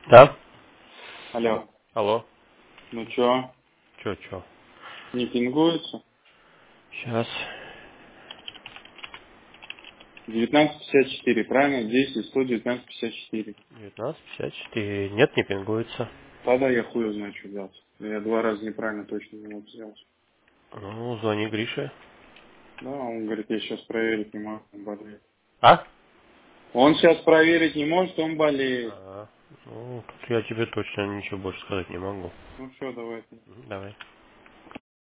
Да? Алло. Алло. Ну чё? Чё? Не пингуется? Сейчас. 1954, правильно? 10, 100, 1954. 19:54. Нет, не пингуется. Тогда я хуй знаю, что делать. Я два раза неправильно точно не мог сделать. Ну, звони Грише. Да, он говорит, я сейчас проверить не могу, он болеет. А? Он сейчас проверить не может, он болеет. Ну, тут я тебе точно ничего больше сказать не могу. Ну все, давай. Давай.